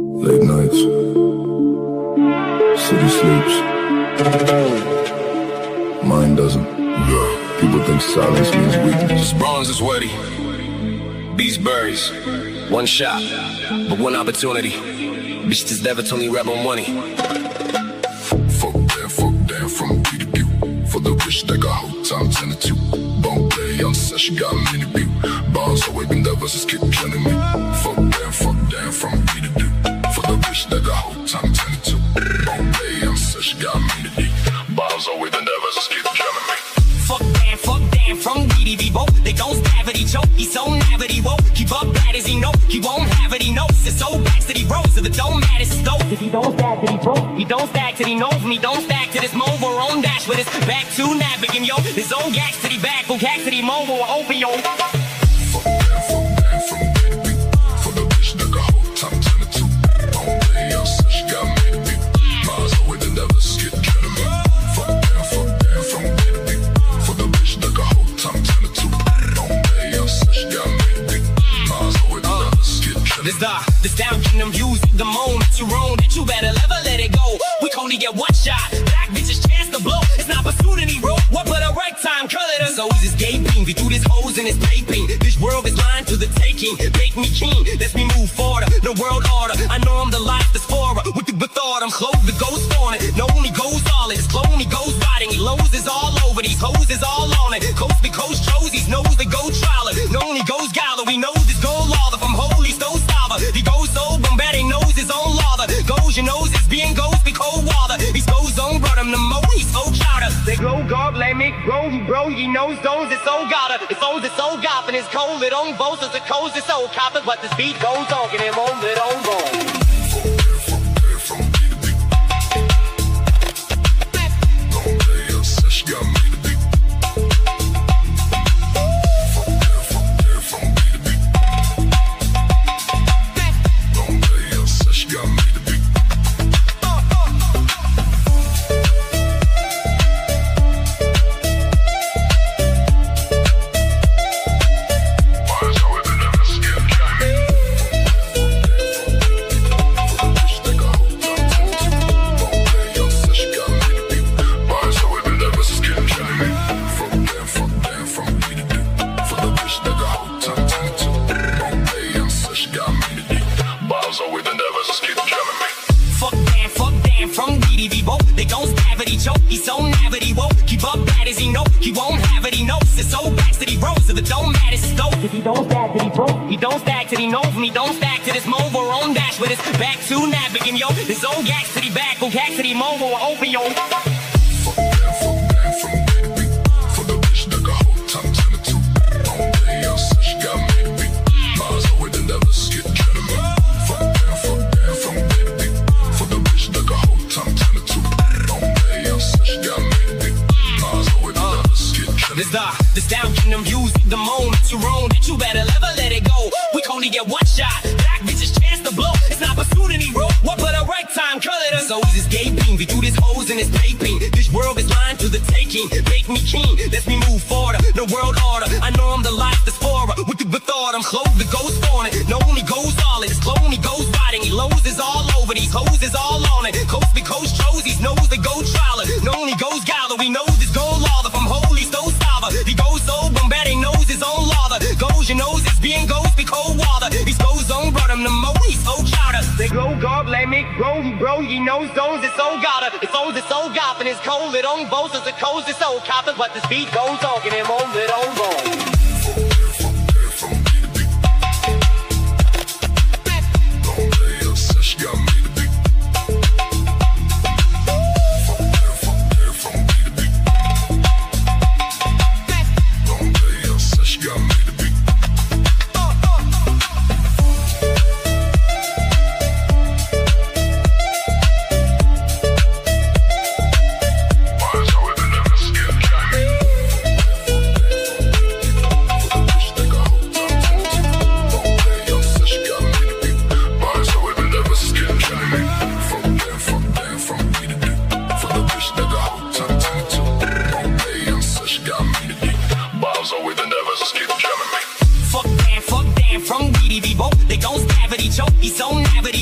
Late nights, city sleeps, mind doesn't. People think silence means weakness. Bronze is worthy, beast berries. One shot, but one opportunity. Bitch, this never told me rap on money. Fuck that, from P to Q. For the rich that got whole time 10 to 2. Bone play, young said she got many view. Bars away, been there versus keep killing me. Fuck that, from P to Q. For the rich that got whole time 10 to 2. Bone play, young said she got many view. Bars away, been there versus keep killing me. Fuck damn, from DDB, both. They don't stab it, he choke. He's so mad, he won't keep up bad as he know. He won't have it, he knows. It's so bad that he rose. So the don't matter, it's dope. If he don't stack that he broke. He don't stack till he knows. And he don't stack to this mobile on dash with his back to navigating, yo. His own gags to the back, go gags to the mobile open, yo. Fuck that, from P to Q. For the rich that got whole time 10 to 2. Bone play, young said she got many view. Bars away, been there versus keep killing me. Fuck that, from P to Q. For the rich that got whole time 10 to 2. Bone play, young said she got many view. Bars away, been there versus keep killing me. This down in them views, the moment you roam, that you better never let it go. We only get one shot, black bitches chance to blow. It's not pursuit anymore. What but a right time, color the souls is gaping. We through this holes in this taping. This world is lying to the taking. Make me keen, let me move forward. The world order, I know I'm the life that's for her. With the thought, I'm close, the ghost on it. No only goes solid, it's clone, he goes riding. He lows is all over, these hoes is all on it. Coast be coast chose, these knows they go trial it. No only goes gala, we know this go lava. From holy stone stava, he goes so bombarding, knows his own lava. Goes your nose is being ghost, be cold water. He goes on, brought him the mo, he's so chowder. They grow gob, let me grow, he knows those, it's so gotta. It's so gop, and it's cold, it on both, it's a coast, it's so copper. But this beat goes on, and it won't, it on go. He don't stack till he knows me, don't stack to this mobile on dash with his back to navigating, yo. His own gags to the back, go gags to the mobile open, yo. Fuck that, from P to Q. For the rich that got whole time 10 to 2. Bone play, young said she got many view. Bars away, been there versus keep killing me. Fuck that, from P to Q. For the rich that got whole time 10 to 2. Bone play, young said she got many view. Bars away, been there versus keep killing me. This down in them views, the moment you roam, that you better never let it go. We only get one shot, black bitches chance to blow. It's not pursuit anymore. What but a right time, color the souls is gaping. We through this holes in this taping. This world is lying to the taking. Make me keen, let me move forward. The world order, I know I'm the life that's for her. With the thought, I'm close, the ghost on it. No only goes all it, it's clone, he goes riding. He lows is all over, these hoes is all on it. Coast be coast chose, these knows they go trial it. No only goes gala, we know this go lava. From holy stone stava, he goes so bombarding, knows his own lava. Goes your nose is being ghost, be cold water. He goes on, brought him the mo, he's so chowder. They grow gob, let me grow, he knows those, it's so gotta. It's so gop, and it's cold, it on both, it's a coast, it's so copper. But this beat goes on, and it won't, it on go.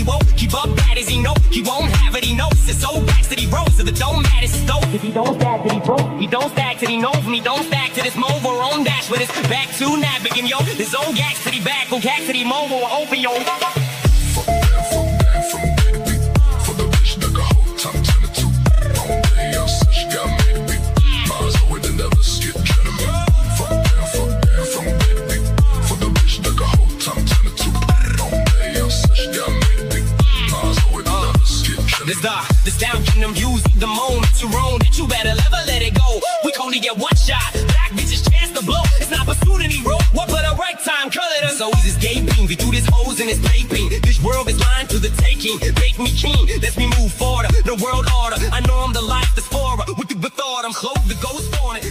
woke. Keep up bad as he know, he won't have it, he knows. It's so backs that he rose, so the dome mad as stove. If he don't stack that he broke, he don't stack till he knows me, don't stack to this move or on dash with his back to nab again, yo. His old gags to the back, go gags to the mobile or open, yo. Fuck that, from day to beat. For the bitch that got whole time, turn it to. Long day outside, she got me to beat. Miles away, the never skip, trying to me. Fuck that, from day to beat. For the bitch that got whole time, turn it to. Long day outside, she got me to beat. Miles away, the never skip, trying to me. This down in them views, the moment to roam, that you better never let it go. We can only get one shot, black bitches chance to blow. It's not pursuit any rope, what but a right time, color it. So easy escaping, we do this hoes and it's vaping. This world is mine to the taking, make me keen, let me move forward. The world order, I know I'm the life that's for her. With the thought, I'm close, the ghost on it.